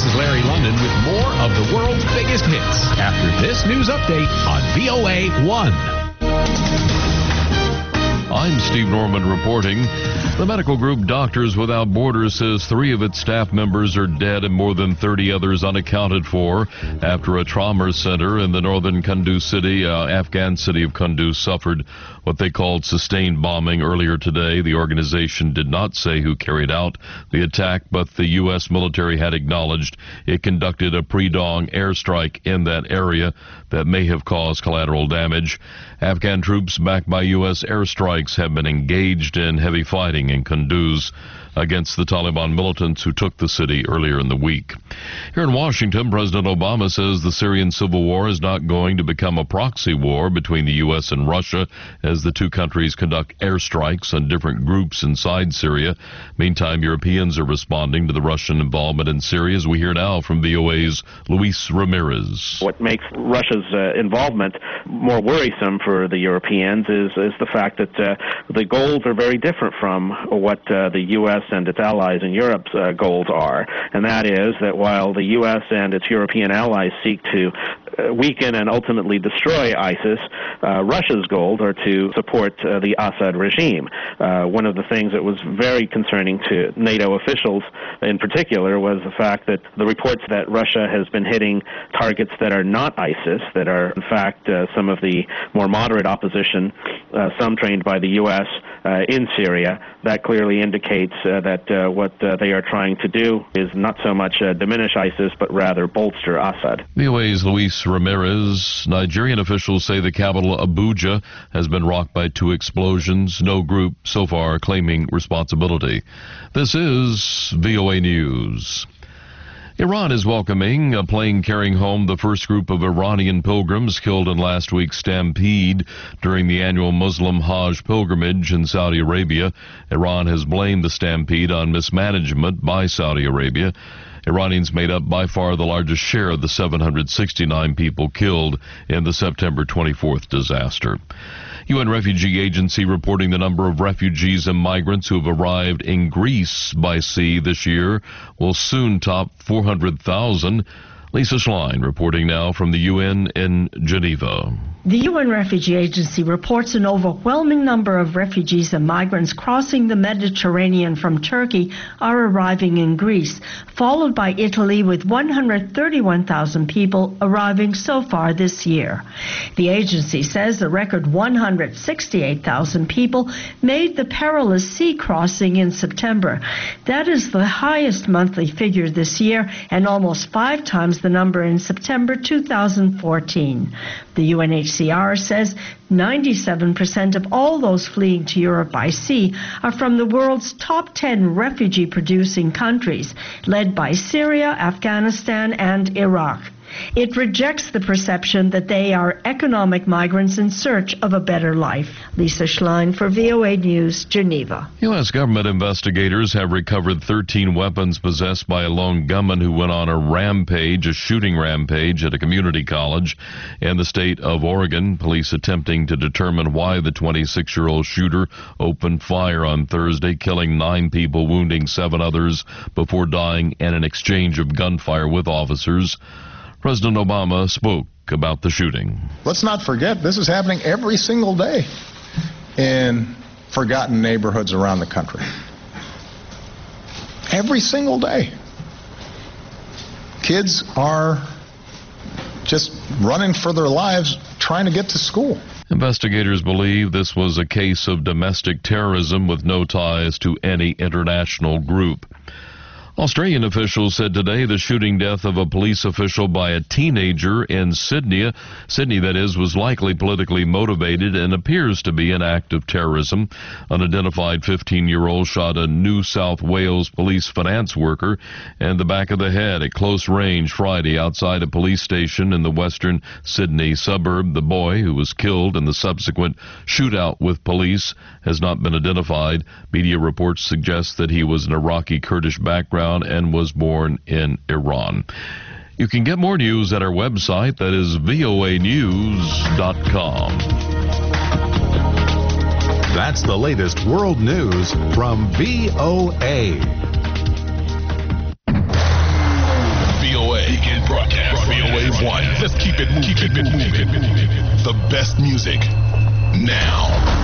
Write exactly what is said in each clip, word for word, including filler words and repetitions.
This is Larry London with more of the world's biggest hits after this news update on V O A one. I'm Steve Norman reporting. The medical group Doctors Without Borders says three of its staff members are dead and more than thirty others unaccounted for after a trauma center in the northern Kunduz city, uh, Afghan city of Kunduz, suffered what they called sustained bombing earlier today. The organization did not say who carried out the attack, but the U S military had acknowledged it conducted a pre-dawn airstrike in that area that may have caused collateral damage. Afghan troops backed by U S airstrikes have been engaged in heavy fighting in Kunduz against the Taliban militants who took the city earlier in the week. Here in Washington, President Obama says the Syrian civil war is not going to become a proxy war between the U S and Russia as the two countries conduct airstrikes on different groups inside Syria. Meantime, Europeans are responding to the Russian involvement in Syria, as we hear now from V O A's Luis Ramirez. What makes Russia's uh, involvement more worrisome for the Europeans is, is the fact that uh, the goals are very different from what uh, the U S and its allies in Europe's uh, goals are, and that is that while the U S and its European allies seek to uh, weaken and ultimately destroy ISIS, uh, Russia's goals are to support uh, the Assad regime. Uh, one of the things that was very concerning to NATO officials in particular was the fact that the reports that Russia has been hitting targets that are not ISIS, that are in fact uh, some of the more moderate opposition, uh, some trained by the U S uh, in Syria, that clearly indicates uh, that uh, what uh, they are trying to do is not so much uh, diminish ISIS, but rather bolster Assad. V O A's Luis Ramirez. Nigerian officials say the capital, Abuja, has been rocked by two explosions. No group so far claiming responsibility. This is V O A News. Iran is welcoming a plane carrying home the first group of Iranian pilgrims killed in last week's stampede during the annual Muslim Hajj pilgrimage in Saudi Arabia. Iran has blamed the stampede on mismanagement by Saudi Arabia. Iranians made up by far the largest share of the seven hundred sixty-nine people killed in the September twenty-fourth disaster. U N Refugee Agency reporting the number of refugees and migrants who have arrived in Greece by sea this year will soon top four hundred thousand. Lisa Schlein reporting now from the U N in Geneva. The U N Refugee Agency reports an overwhelming number of refugees and migrants crossing the Mediterranean from Turkey are arriving in Greece, followed by Italy with one hundred thirty-one thousand people arriving so far this year. The agency says a record one hundred sixty-eight thousand people made the perilous sea crossing in September. That is the highest monthly figure this year and almost five times the number in September two thousand fourteen. The U N H C R says ninety-seven percent of all those fleeing to Europe by sea are from the world's top ten refugee-producing countries, led by Syria, Afghanistan, and Iraq. It rejects the perception that they are economic migrants in search of a better life. Lisa Schlein for V O A News, Geneva. U S government investigators have recovered thirteen weapons possessed by a lone gunman who went on a rampage, a shooting rampage at a community college in the state of Oregon. Police attempting to determine why the twenty-six-year-old shooter opened fire on Thursday, killing nine people, wounding seven others before dying in an exchange of gunfire with officers. President Obama spoke about the shooting. Let's not forget, this is happening every single day in forgotten neighborhoods around the country. Every single day. Kids are just running for their lives trying to get to school. Investigators believe this was a case of domestic terrorism with no ties to any international group. Australian officials said today the shooting death of a police official by a teenager in Sydney, Sydney that is, was likely politically motivated and appears to be an act of terrorism. An unidentified fifteen-year-old shot a New South Wales police finance worker in the back of the head at close range Friday outside a police station in the western Sydney suburb. The boy, who was killed in the subsequent shootout with police, has not been identified. Media reports suggest that he was an Iraqi Kurdish background and was born in Iran. You can get more news at our website, that is V O A news dot com. That's the latest world news from V O A. one. Let's keep it moving. Keep it moving. The best music now.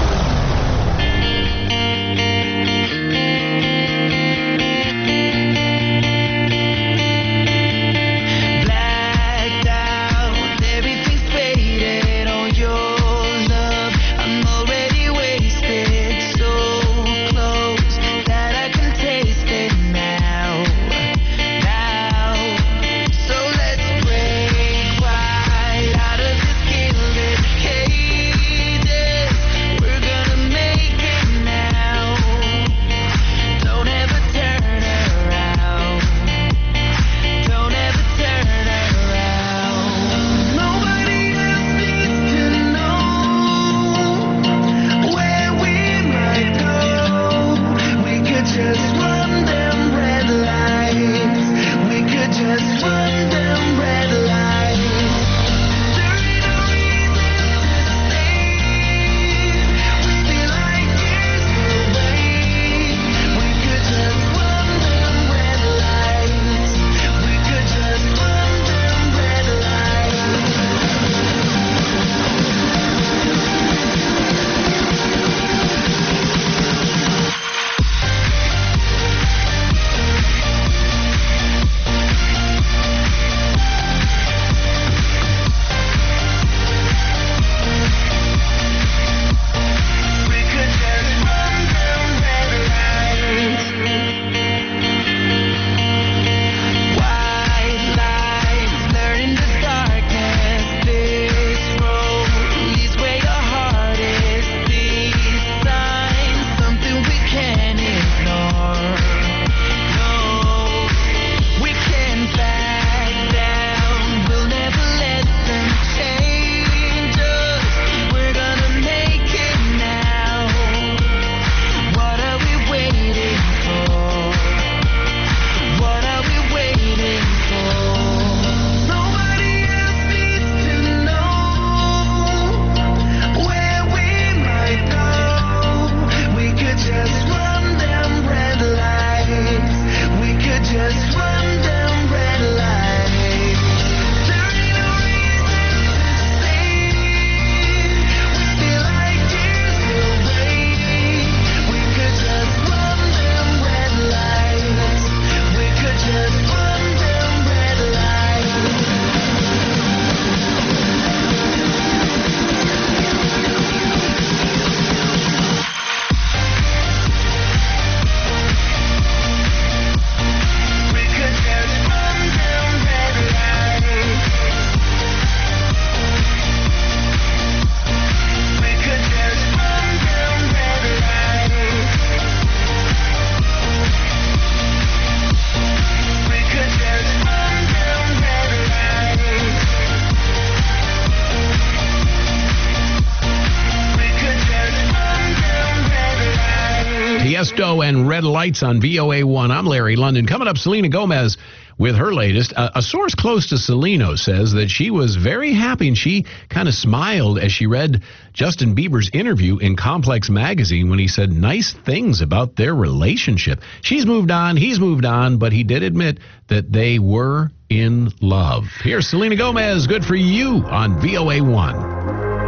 Tiesto and Red Lights on V O A one. I'm Larry London. Coming up, Selena Gomez with her latest. Uh, a source close to Selena says that she was very happy and she kind of smiled as she read Justin Bieber's interview in Complex magazine when he said nice things about their relationship. She's moved on, he's moved on, but he did admit that they were in love. Here's Selena Gomez, Good For You on V O A one.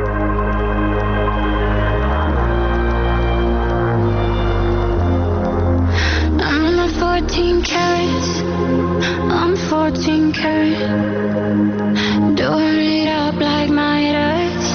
fourteen carats, I'm fourteen carat, doing it up like my ex.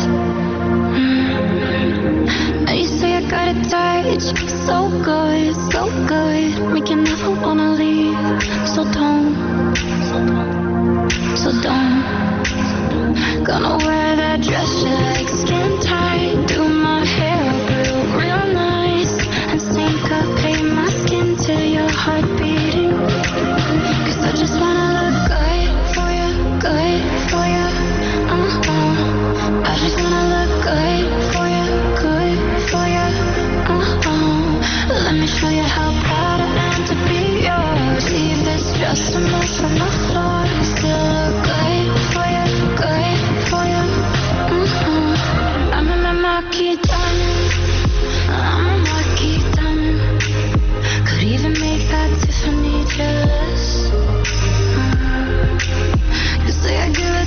Mm. You say I got a touch, so good, so good, make you never wanna leave. So don't, so don't. Gonna wear that dress you like, skin tight, do my hair up real, real nice, and syncopate my skin to your heart beating. Cause I just wanna look good for you, good for you. Uh-huh. I just wanna look good for you, good for you. Uh-huh. Let me show you how proud I am to be yours. Leave this just a mess on the floor. I still look good for you, good for you. Uh-huh. I'm a marquee diamond, I'm a marquee diamond. Could even make that Tiffany jealous. Uh-huh. You say I give it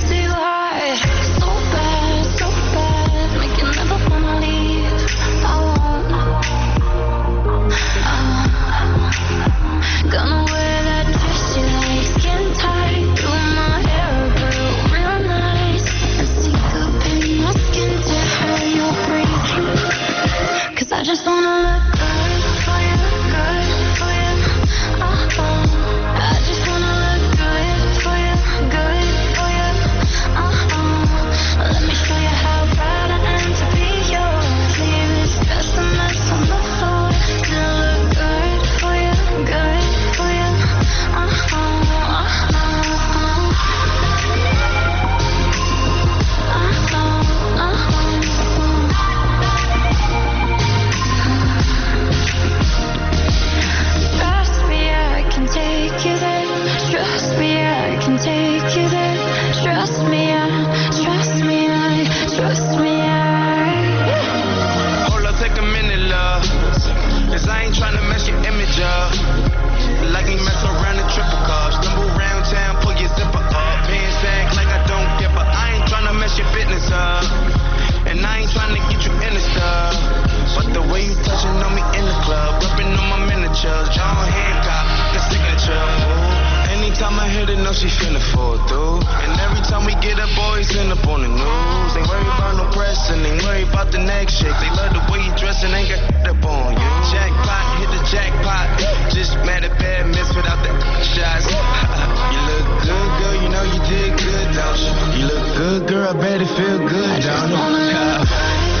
hit it, know she finna fall through. And every time we get up, boys end up on the news. Ain't worried about no pressing, ain't worried about the next shake. They love the way you dress and ain't got up on you. Jackpot, hit the jackpot. Just mad at bad miss without the shots. You look good, girl, you know you did good, don't you? You look good, girl, I bet it feel good, don't you?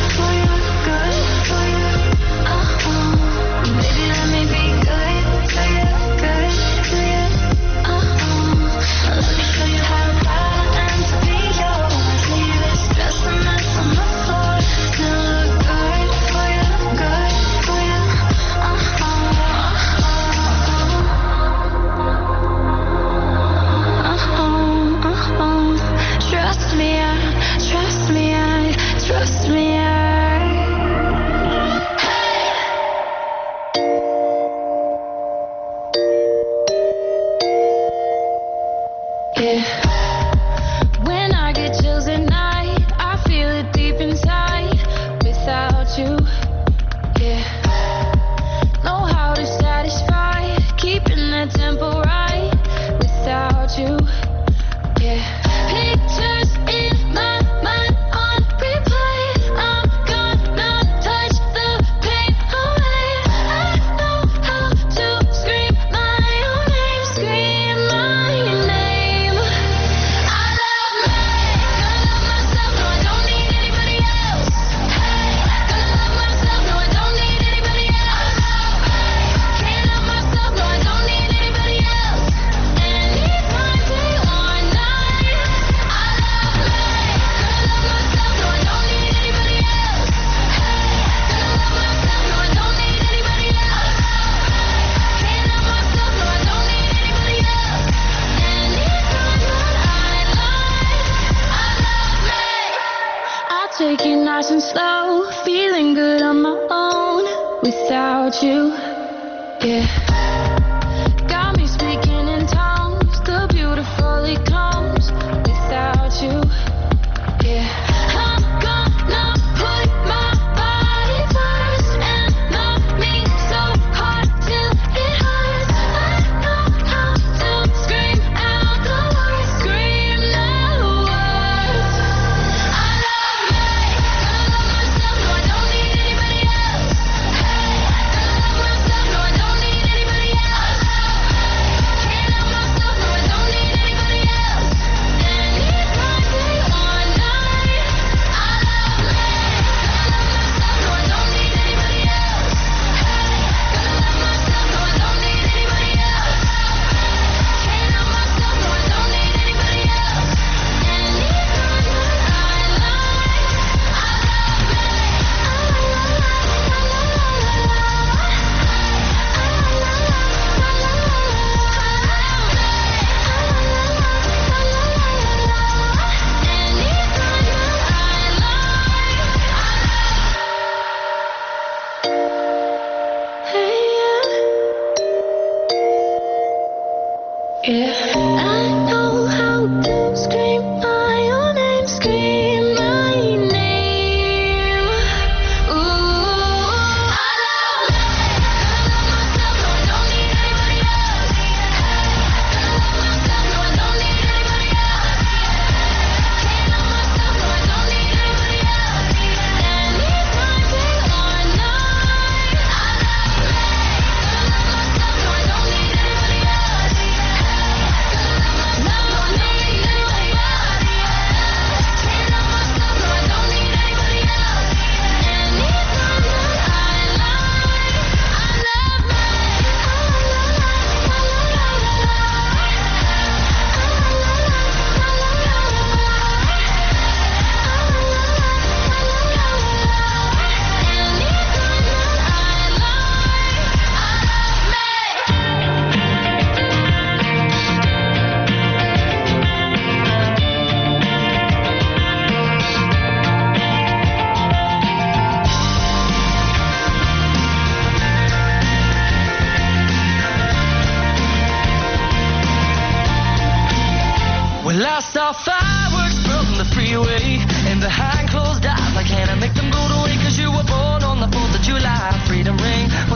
saw fireworks from the freeway and behind closed eyes. Like, can I make them go to waste? Cause you were born on the fourth of July. Freedom ring was something on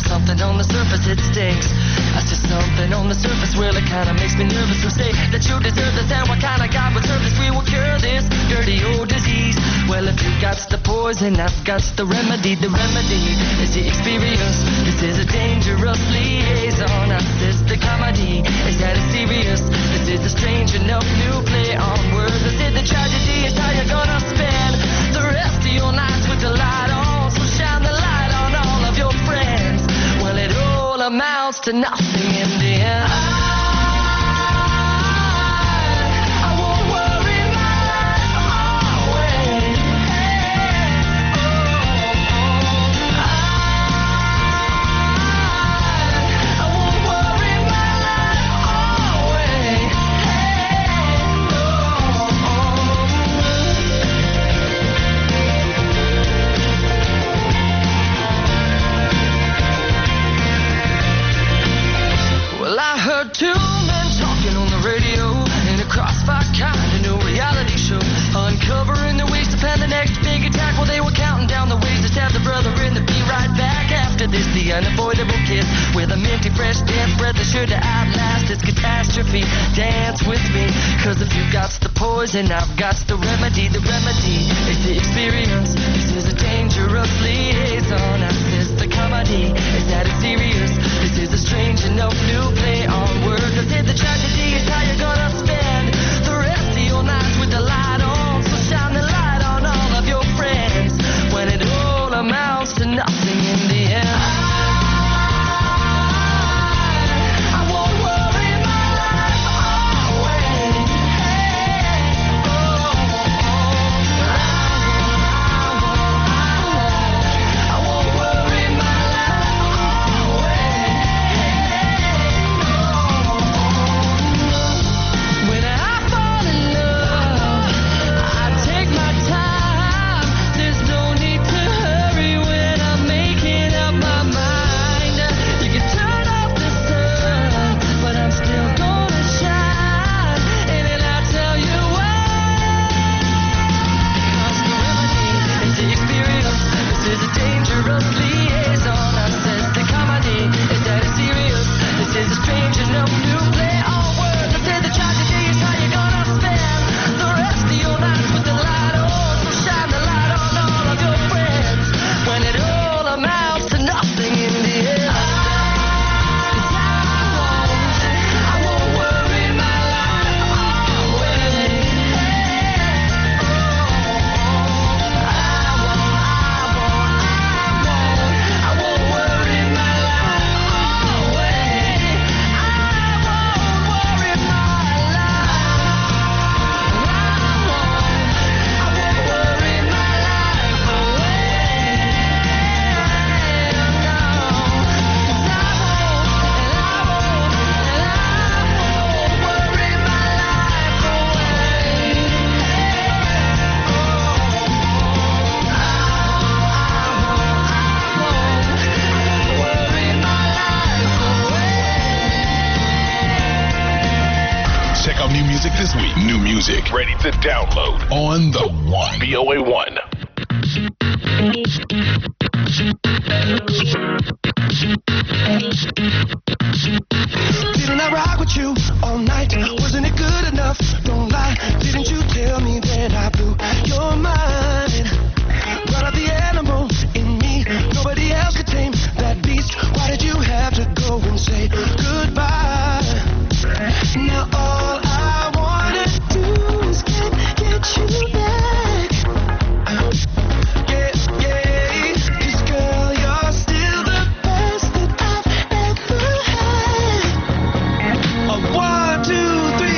on the surface it stinks. That's just something on the surface, well it kinda makes me nervous. So say that you deserve this, and what kind of God would serve this? We will cure this dirty old disease. Well, if you got the poison, I've got the remedy. The remedy is the experience. This is a dangerous liaison. This is the comedy. Is that it's serious? This is a strange enough new play on words. This is the tragedy. Is how you're gonna spend the rest of your nights with the light on. So shine the light on all of your friends. Well, it all amounts to nothing in the end. Two men talking on the radio in a crossfire kind of new reality show, uncovering their ways to plan the next big attack. While they were counting down the ways to stab the brother in the be right back after this. The unavoidable kiss with a minty fresh damp breath is sure to outlast its catastrophe. Dance with me, cause if you got the poison, I've got the remedy. The remedy is the experience. This is a dangerous liaison. This is the comedy. Is that it's serious? This is a strange enough new play on words. I said the tragedy is how you're gonna spend the rest of your nights with the light on. So shine the light on all of your friends when it all amounts to nothing in the end. This week, new music ready to download on the One. V O A one. Didn't I rock with you all night? Wasn't it good enough? Don't lie. Didn't you tell me that I blew your mind? Brought out the animal in me. Nobody else could tame that beast. Why did you have to go and say goodbye? Now all I wanna do is get, get you back. Yeah, yeah. 'Cause girl, you're still the best that I've ever had. A one, two, three.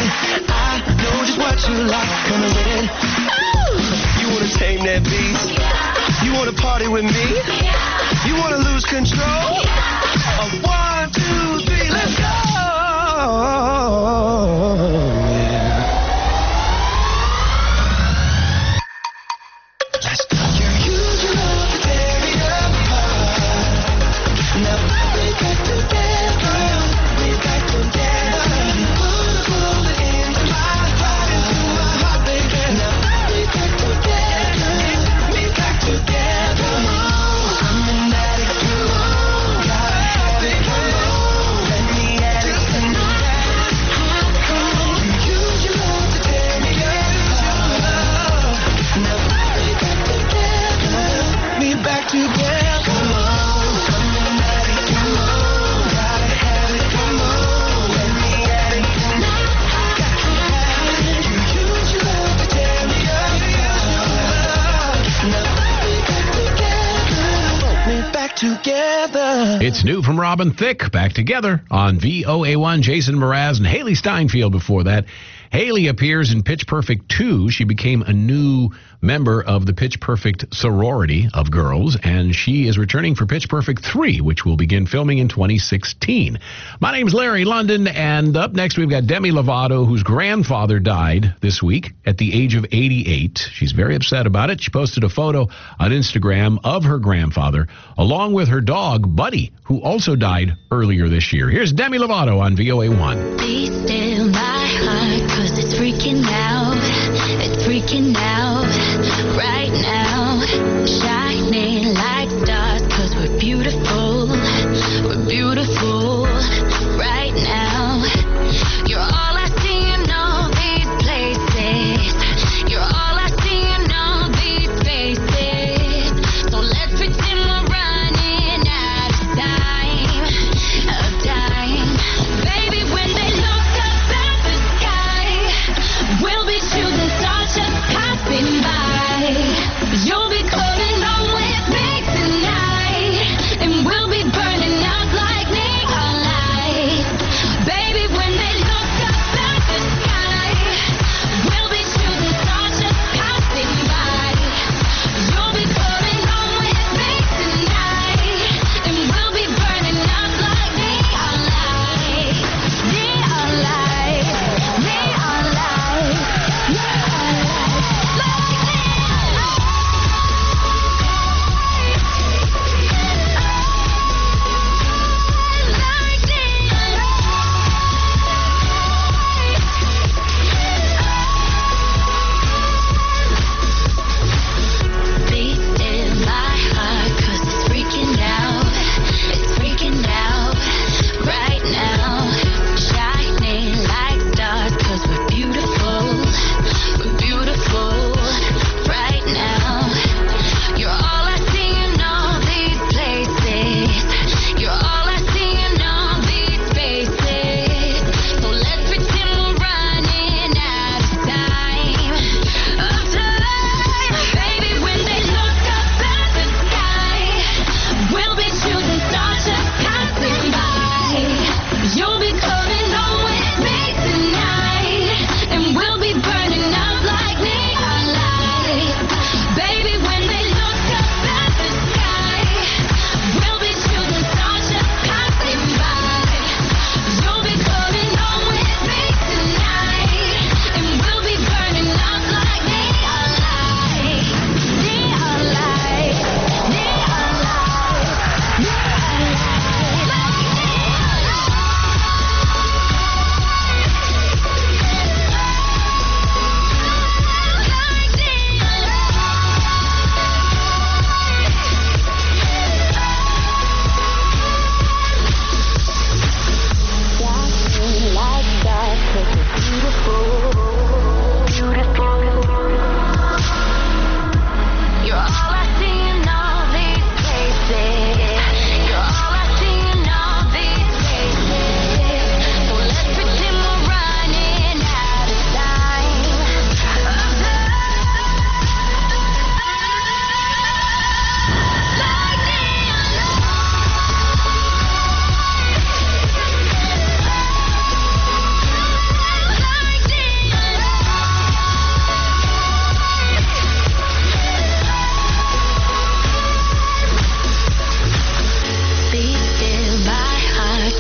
I know just what you like. Come and get it. You wanna tame that beast? You wanna party with me? You wanna lose control? A one, two, three, let's go. Let's go. You use your love to tear me apart. Now we back together. We back together. Put a bullet into my heart, into my heart, baby. Now we back together. We back together. Coming at it, come on. Gotta have it, come on. Let me at it tonight. You use your love to tear me apart. Now we back together. We back together. Come on. Coming at it, come on. Gotta have it, come on. Let me at it tonight. You use your love to tear me apart. Now we back together. We back together. It's new from Robin Thicke, Back Together on V O A one. Jason Mraz and Haley Steinfeld before that. Haley appears in Pitch Perfect two. She became a new member of the Pitch Perfect sorority of girls, and she is returning for Pitch Perfect three, which will begin filming in twenty sixteen. My name's Larry London, and up next we've got Demi Lovato, whose grandfather died this week at the age of eighty-eight. She's very upset about it. She posted a photo on Instagram of her grandfather, along with her dog, Buddy, who also died earlier this year. Here's Demi Lovato on V O A one. Be still my heart, cause it's freaking out. It's freaking out right now. Shining like stars, cause we're beautiful. We're beautiful right now. You're all I see in all these places. You're all I see in all these faces. So let's pretend we're running out of time. Of time. Baby, when they look up at the sky, we'll be shooting stars just passing by. You'll be coming home with me tonight.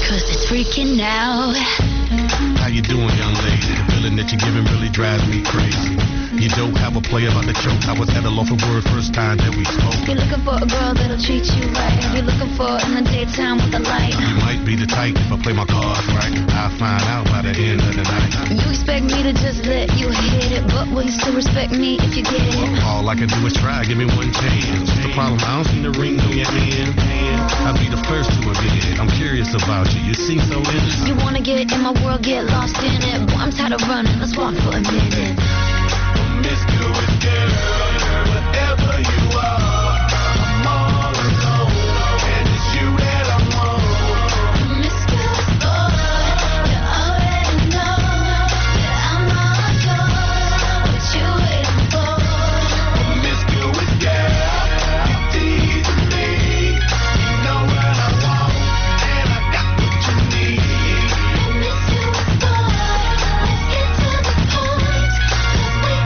cause it's freaking out. How you doing, young lady? The feeling that you're giving really drives me crazy. You don't have a play about the choke. I was at a loss for word first time that we spoke. You're looking for a girl that'll treat you right. You're looking for in the daytime with the light. You might be the type if I play my cards right. I'll find out by the end of the night. You expect me to just let you hit it, but will you still respect me if you get it? All I can do is try, give me one chance. What's the problem? I don't see the ring on your hand. I'll be the first to admit it. I'm curious about you. You seem so innocent. You wanna get in my world, get lost in it. Boy, I'm tired of running. Let's walk for a minute. Promiscuous girl, whatever you are, I'm all alone, and it's you that I want. Promiscuous boy, you already know that I'm all yours. What you waiting for? Promiscuous girl, you teasing me. You know what I want, and I got what you need. Promiscuous boy, let's get to the point, 'cause we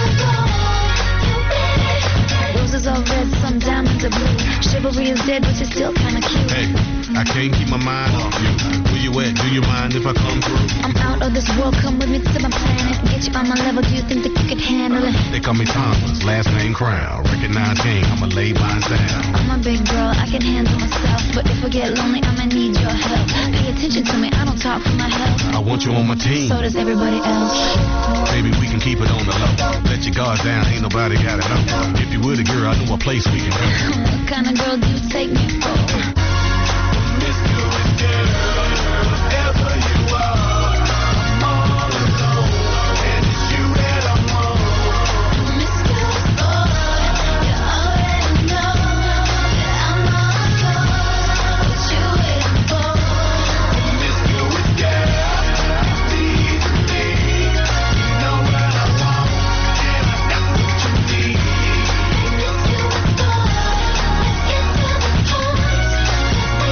roses are red, some diamonds are blue. Chivalry is dead, but you're still kinda cute. Hey, I can't keep my mind off you. Where you at? Do you mind if I come through? I'm out of this world, come with me to my planet. Get you on my level, do you think that you could handle it? They call me Thomas, last name Crown. Recognize king, I'ma lay mine down. I'm a big girl, I can handle myself. But if I get lonely, I'ma need your help. Pay attention to me, I don't talk for my health. I want you on my team. So does everybody else. Maybe we can keep it on the low. Let your guard down, ain't nobody got it know. If you were the girl, I know a place we can go. What kind of girl do you take me for? Promiscuous girl, whatever you are, I'm all alone, and it's you that I want. Promiscuous boy, you already know that I'm all yours. What you waiting for? Promiscuous girl, you teasing me. You know what I want, and I got what you need. Promiscuous boy, let's get to the point, 'cause we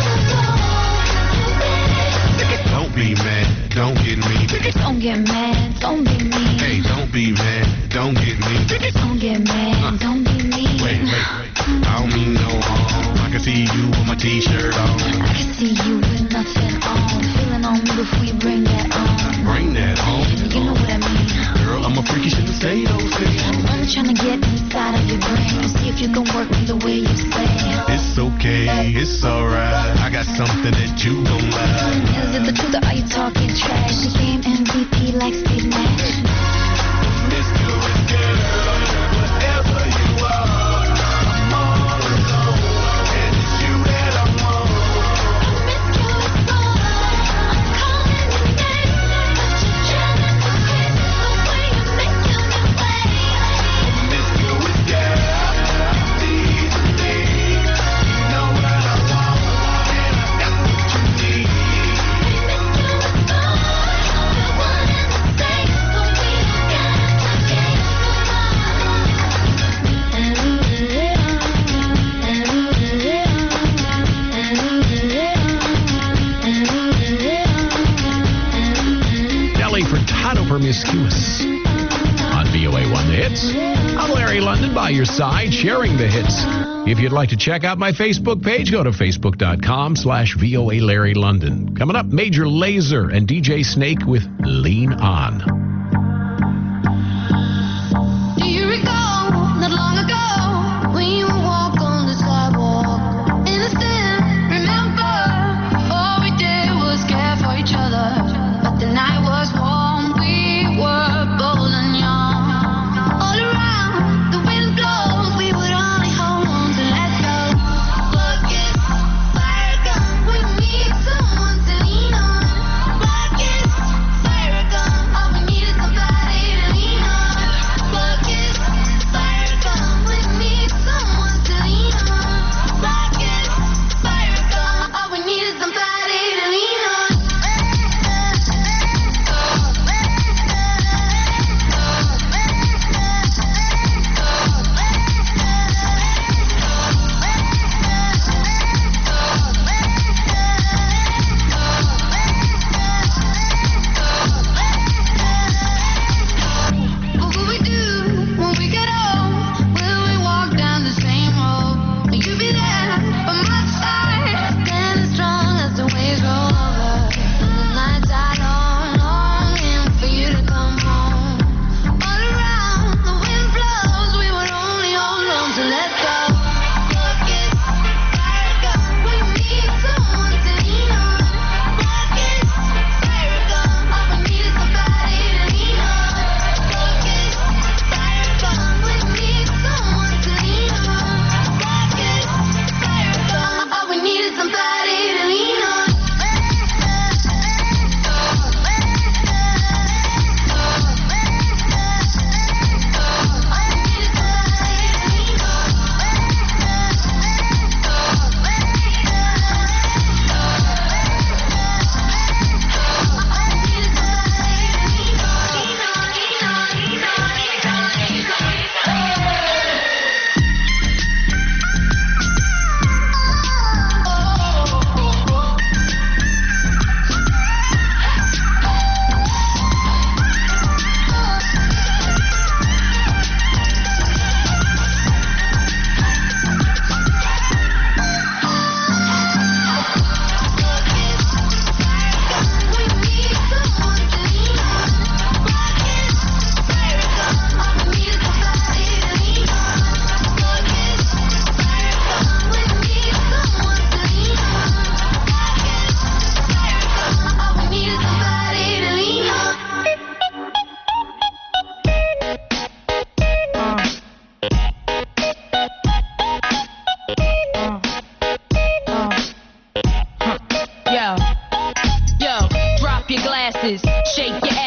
Don't be mad, don't get me. Don't get mad, don't be mean. Hey, don't be mad, don't get me. Don't get mad, don't be mean. Wait, wait, wait. I don't mean no harm. I can see you with my t-shirt on. I can see you with nothing on. Feeling on me before you bring that on. Bring that on. You know what I mean. Girl, I'm a freak, you shouldn't say those things. I'm only trying to get inside of your brain to see if you can work me the way you say. It's okay, it's alright. I got something that you don't like. Is it the truth or are you talking trash? You became M V P like Steve Nash. Promiscuous girl, whatever you are, I'm all alone, and it's you that I want. Promiscuous boy, I'm calling your name, but you're trying to kiss the way you're making me play. Promiscuous girl, you teasing me. You know what I want, and I got what you need. Promiscuous boy, the one and the same, but we don't got to get Deli Furtado Promiscuous on V O A one The Hits. I'm Larry London by your side, sharing the hits. If you'd like to check out my Facebook page, go to facebook.com slash VOA Larry London. Coming up, Major Lazer and D J Snake with Lean On. Do you recall not long ago when you would walk on the sidewalk? Innocent, remember, all we did was care for each other. But the night was warm, we were bold and young. All around, the wind blows, we would only hold on to let go. Buckets, fire gun, we need someone to lean on. Buckets, fire gun, all we need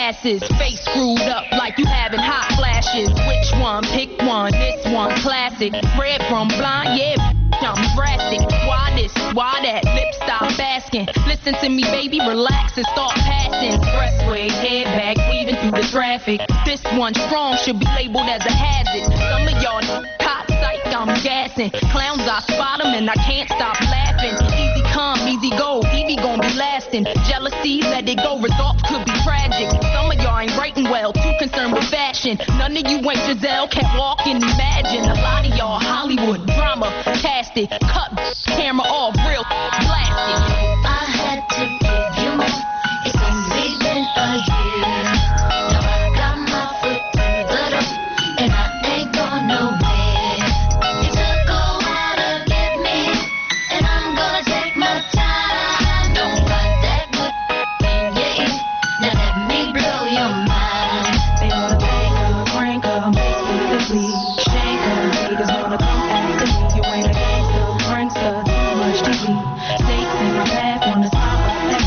glasses, face screwed up like you having hot flashes. Which one? Pick one. This one classic. Red from blind, yeah. I'm drastic. Why this? Why that? Lip stop basking. Listen to me, baby, relax and start passing. Expressway, head back, weaving through the traffic. This one strong should be labeled as a hazard. Some of y'all hot psych, I'm gassing. Clowns, I spot them and I can't stop laughing. Easy come, easy go, Evie gon' be lasting. Jealousy, let it go, results could be tragic. Some of y'all ain't writing well, too concerned with fashion. None of you ain't Giselle, can't walk and imagine. A lot of y'all Hollywood drama, cast it, cut camera off, real blasted. I had to give you more. It's only been a year. Now I got my foot through the door, and I ain't going nowhere. You took a while to get me, and I'm gonna take my time. Don't got that good in your ear. Now let me blow your mind. They wanna bang her, crank her, make her the bleed. Shank her, haters wanna come after me. You ain't a gangster, prankster, too much T V. Snakes in my path, wanna stop at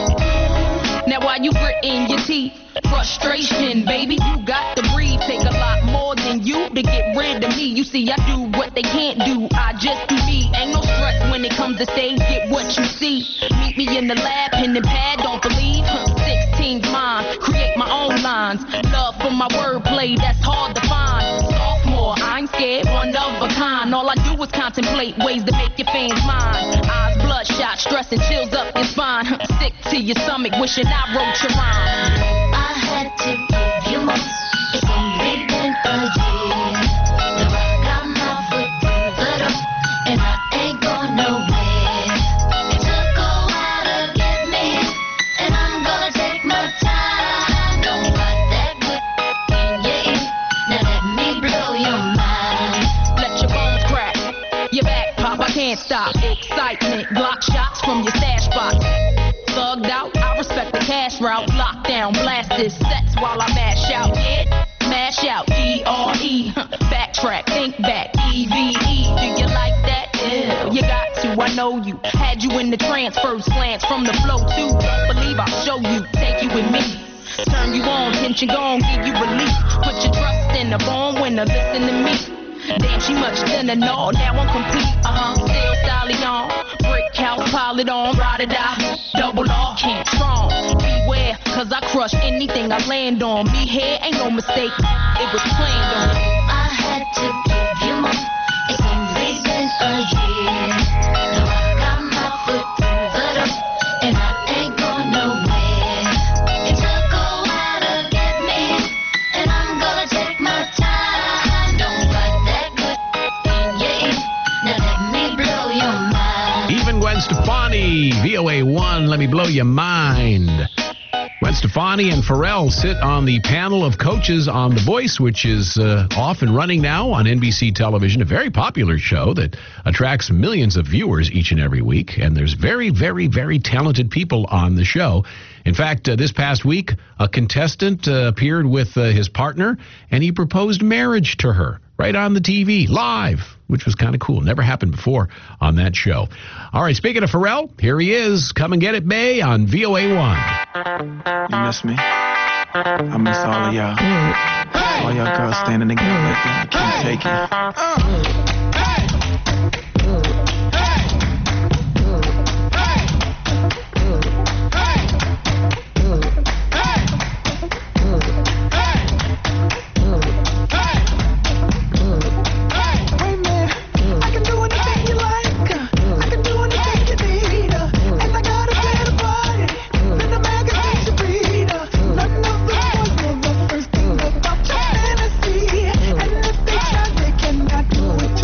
me. Now why you gritting your teeth? Frustration, baby, you got to breathe. Take a lot more than you to get rid of me. You see, I do what they can't do. I just do me. Ain't no stress when it comes to stage. Get what you see. Meet me in the lab, pen and pad. Don't believe. sixteen's mine. Create my own lines. Love for my wordplay. That's hard to find. Sophomore, I ain't scared. One of a kind. All I do is contemplate ways to make your fans mine. Eyes bloodshot, stress and chills up your spine. Sick to your stomach, wishing I wrote your rhyme. I had to give you more. It's only been a year. Now I got my foot through the door, and I ain't going nowhere. It took a while to get me, and I'm gonna take my time. Don't got that good in your ear. Now let me blow your mind. Let your bones crack, your back pop, I can't stop. Excitement, Glock shots from your stash box. Thugged out, I respect the cash route. Lockdown, blasted sets while I mash out. Yeah, mash out, E R E. Backtrack, think back, E V E. Do you like that? Yeah, you got to, I know you. Had you in the trance, first glance from the flow too. Don't believe I'll show you, take you with me. Turn you on, tension gone, give you relief. Put your trust in the born winner, listen to me. Damn, she much thinner, no, now I'm complete, uh-huh, still styling on. Brick house, pile it on, ride or die, double R, can't strong. Beware, cause I crush anything I land on. Me here ain't no mistake, it was planned on. I had to give you more. It's only been a year. Now I got my foot through the door, and I ain't going nowhere. It took a while to get me, and I'm gonna take my time. Don't got that good in your ear. Now let me blow your mind. Even Gwen Stefani, V O A one, let me blow your mind. Gwen Stefani and Pharrell sit on the panel of coaches on The Voice, which is uh, off and running now on N B C television, a very popular show that attracts millions of viewers each and every week. And there's very, very, very talented people on the show. In fact, uh, this past week, a contestant uh, appeared with uh, his partner, and he proposed marriage to her right on the T V, live, which was kind of cool. Never happened before on that show. All right, speaking of Pharrell, here he is. Come and get it, Bay, on V O A one. You miss me? I miss all of y'all. All y'all girls standing together like that. I can't take it. And if they try, they cannot do it.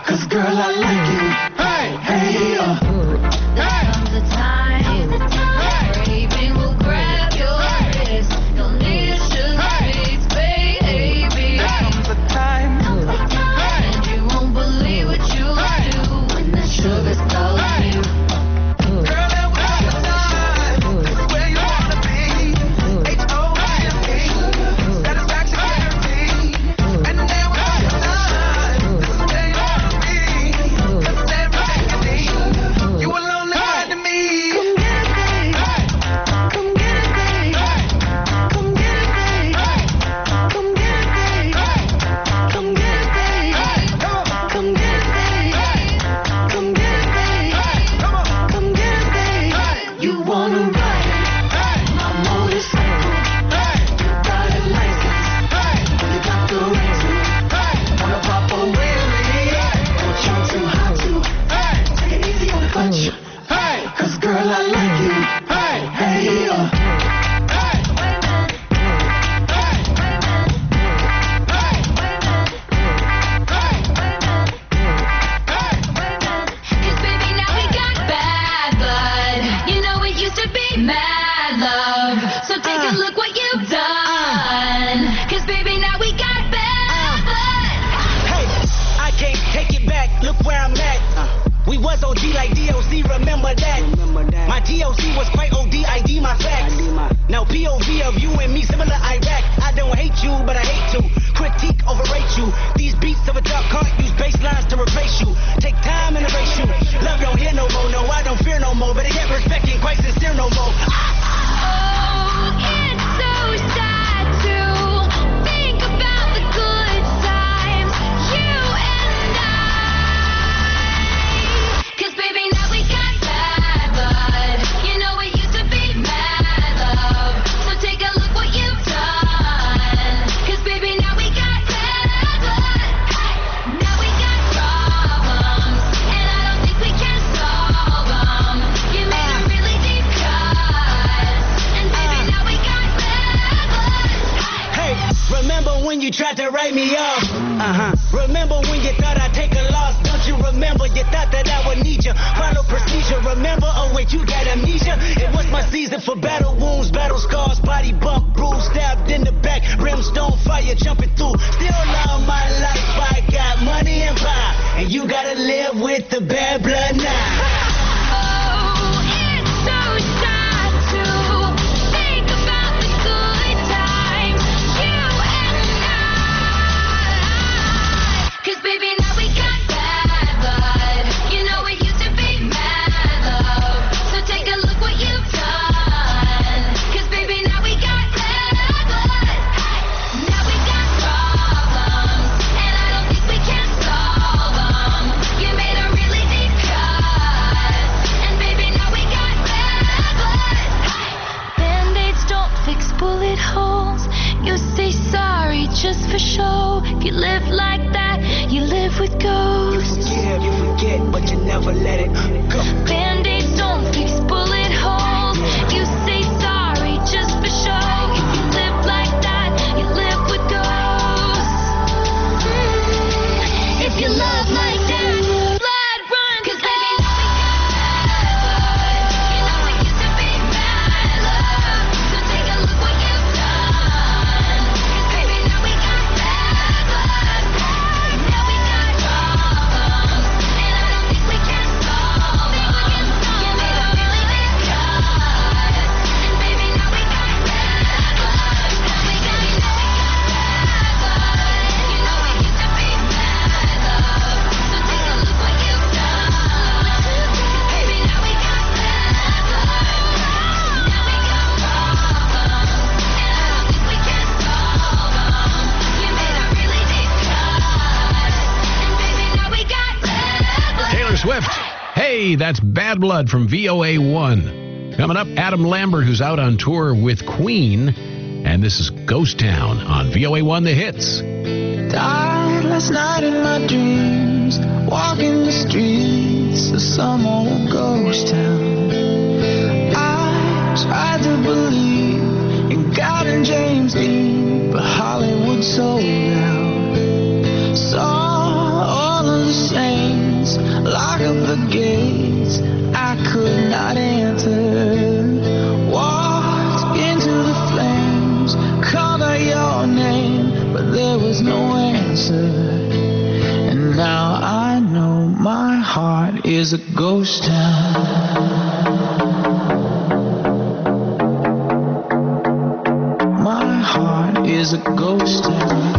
Cause girl, I like you. Hey, hey, uh. There comes a time, craving will grab your wrist. You'll need sugar treats, baby. There comes a time, and you won't believe what you do when the sugar's close to you. girl, there will come a time. This is where you wanna be. H O M E, satisfaction guaranteed. And there will come a time. This is where you wanna be. 'Cause it's everything you need. You alone lie to me. Come get it, babe. Come get it, babe. Come get it, babe. Come get it, babe. Come get it, babe. Come get it, babe. Come get it, babe. Come get it, babe. You wanna ride my motorcycle? You got a license. You got the right to. Wanna pop a wheelie? Don't you too hot to. Take it easy on the clutch. Cause girl, I like you. Hey, uh. Cause baby, now we got bad blood. You know it used to be mad love. So take a look what you've done. Cause baby, now we got bad blood. Hey, I can't take it back. Look where I'm at. We was O G like D O C, remember that. My T O C was quite O D, I D my facts. Now P O V of you and me, similar Iraq. I don't hate you, but I hate to critique, overrate you. These beats of a dark can't use bass lines to replace you. Take time and erase you. Love don't hear no more, no, I don't fear no more. But I get respect ain't quite sincere no more. Oh, it's so sad to think about the good times you and I. Cause baby, now we got bad blood. You know it used to be mad love. So take a look what you've done. Cause baby, now we got bad blood. Now we got problems, and I don't think we can solve them. You made a really deep cut, and baby, now we got bad blood. Hey, remember when you tried to write me off? Uh-huh. Remember when you thought I'd take a loss? Don't you remember? You thought that I would need you. Follow procedure. Remember? Oh wait, you got amnesia. It was my season for battle wounds, battle scars, body bump, bruise, stabbed in the back, brimstone fire jumping through. Still love my life. I got money and power, and you gotta live with the bad blood now. Oh, it's so sad to think about the good times you and I. Cause baby, now we got bad blood. You know it used to be mad love. So take a look what you've done. Cause baby, now we got bad blood. Now we got problems, and I don't think we can solve them. You made a really deep cut, and baby, now we got bad blood. Band-aids don't fix bullet holes. You say sorry just for show. If you live like that, you live with ghosts. Forgive, you forget, but you never let it go. Band-aids don't fix bullet holes. You say sorry just for show. If you live like that, you live with ghosts. Mm. If you love like that, blood run. Cause baby, now we got bad blood. You know it used to be mad love. So take a look what you've done. Cause baby, now we got bad blood. Now we got problems, and I don't think we can solve them. You made a really big cut, and baby, now we got bad blood. Now we got, now we got bad blood. You know it used to be mad love. So take a look what you've done. Baby, now we got bad blood. Now we got problems, and I don't think we can solve them. You made a really deep cut, and baby, now we got bad blood. Taylor Swift. Hey, that's Bad Blood from V O A one. Coming up, Adam Lambert, who's out on tour with Queen. And this is Ghost Town on V O A one The Hits. Died last night in my dreams, walking the streets of some old ghost town. I tried to believe in God and James Dean, but Hollywood sold out. Saw All of the saints lock up the gates I could not enter. Walked into the flames, called out your name, but there was no answer. And now I know my heart is a ghost town. My heart is a ghost town.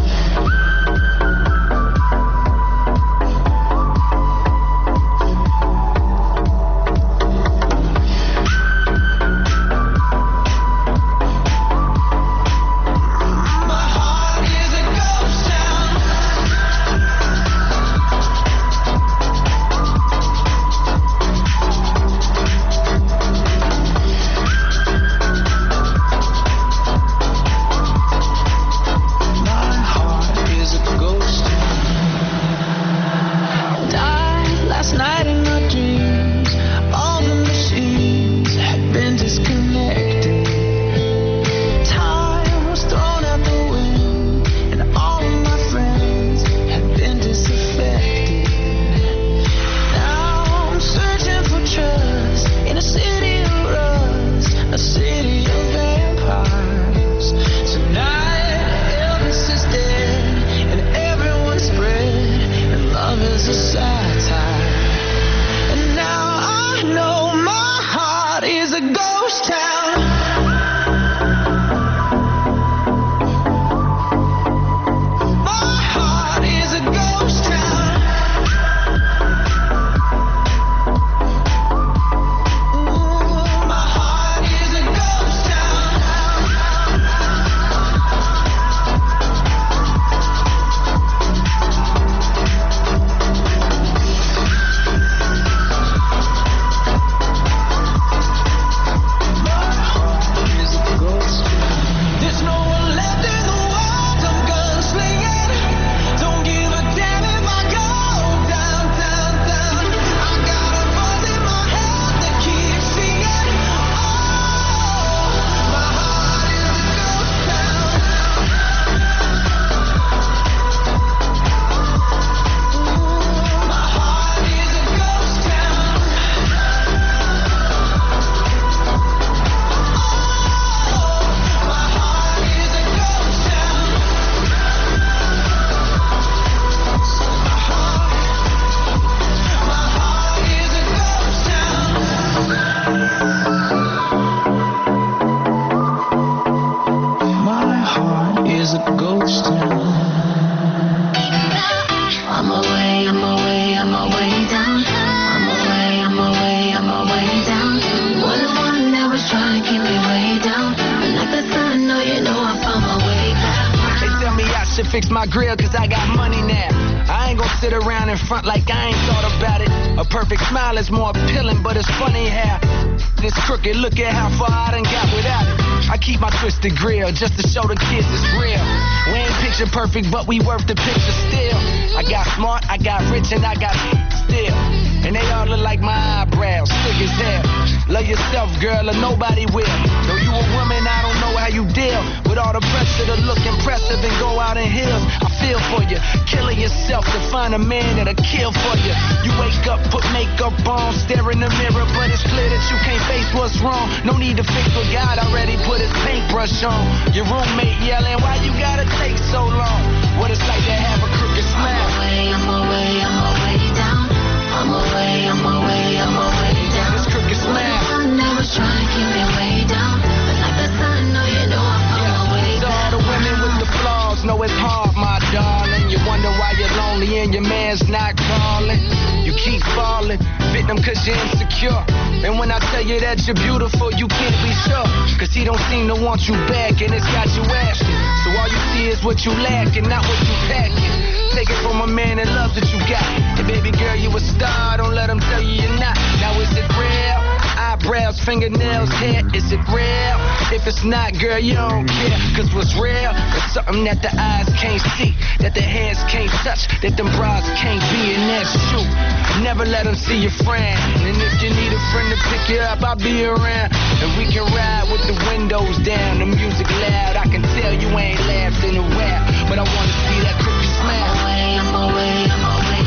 Fix my grill cause I got money now. I ain't gonna sit around in front like I ain't thought about it. A perfect smile is more appealing, but it's funny how this crooked, look at how far I done got without it. I keep my twisted grill just to show the kids it's real. We ain't picture perfect, but we worth the picture still. I got smart, I got rich, and I got still. And they all look like my eyebrows, thick as hell. Love yourself, girl, or nobody will. Though you a woman, I don't know how you deal with all the pressure to look impressive and go out in heels. I feel for you, killing yourself to find a man that'll kill for you. You wake up, put makeup on, stare in the mirror, but it's clear that you can't face what's wrong. No need to fix what God already put his paintbrush on. Your roommate yelling, why you gotta take so long? What it's like to have a crooked smile. I'm away, I'm away, I'm away down. I'm away, I'm away, I'm away down. This crooked smile. I'm never trying to keep me way down. But like the sun, no, you know I'm on yeah. my way so down. All the women with the flaws know it's hard, my darling. You wonder why you're lonely and your man's not calling. You keep falling, victim cause you're insecure. And when I tell you that you're beautiful, you can't be sure. Cause he don't seem to want you back and it's got you asking. So all you see is what you lack and not what you packing. Take it from a man that loves what you got. And baby girl, you a star, don't let him tell you you're not. Now is it real? Eyebrows, fingernails, hair, is it real? If it's not, girl, you don't care. Cause what's real is something that the eyes can't see, that the hands can't touch, that them bras can't be, and that's true. Never let them see your friend. And if you need a friend to pick you up, I'll be around. And we can ride with the windows down, the music loud. I can tell you ain't laughed in a while, but I wanna see that crooked smile. I'm away, I'm away, I'm away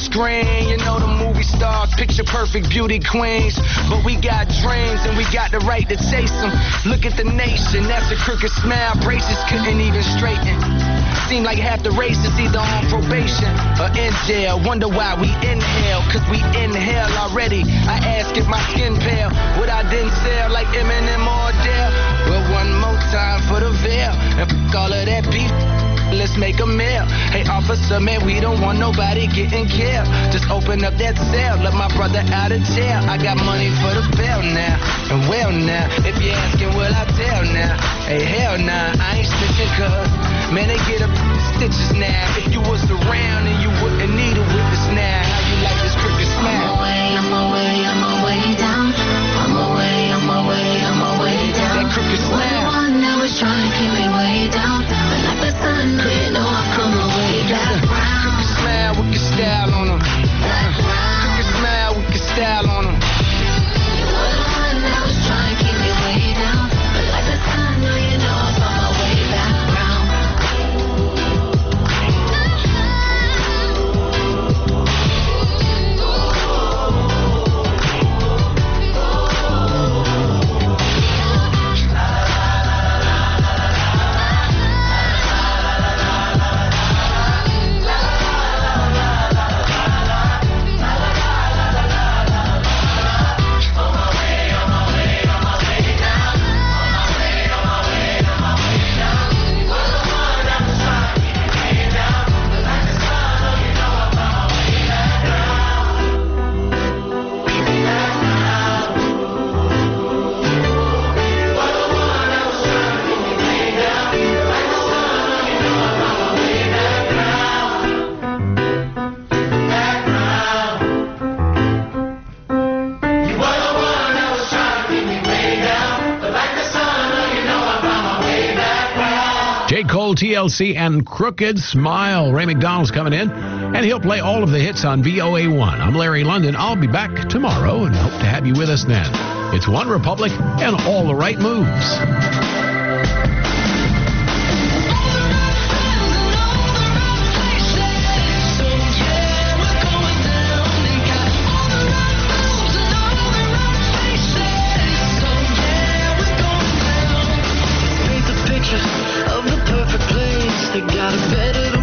screen. You know the movie stars, picture perfect beauty queens. But we got dreams and we got the right to chase them. Look at the nation, that's a crooked smile. Braces couldn't even straighten. Seem like half the race is either on probation or in jail. Wonder why we inhale, cause we inhale already. I ask if my skin pale, would I then sell like Eminem or Adele? Well, one more time for the veil, and f*** all of that beef, let's make a meal. Hey, officer, man, we don't want nobody getting killed. Just open up that cell, let my brother out of jail. I got money for the bail now, and well now, if you're asking, will I tell now? Hey, hell nah, I ain't snitching cause, man, they get up stitches now. If you was around and you wouldn't need a witness now, how you like this crooked smile? I'm away, I'm away down. I'm away, I'm away, I'm away down. That crooked smile. One that was trying to keep me way down. But like the sun, you know I come away back round. Crooked smile with your style on them. Crooked smile with your style on them. You were the one that was trying to keep me way down. But like the sun, you know I found my way back round. T L C and Crooked Smile. Ray McDonald's coming in, and he'll play all of the hits on V O A one. I'm Larry London. I'll be back tomorrow and hope to have you with us then. It's One Republic and all the right moves. Of the perfect place, they got it better.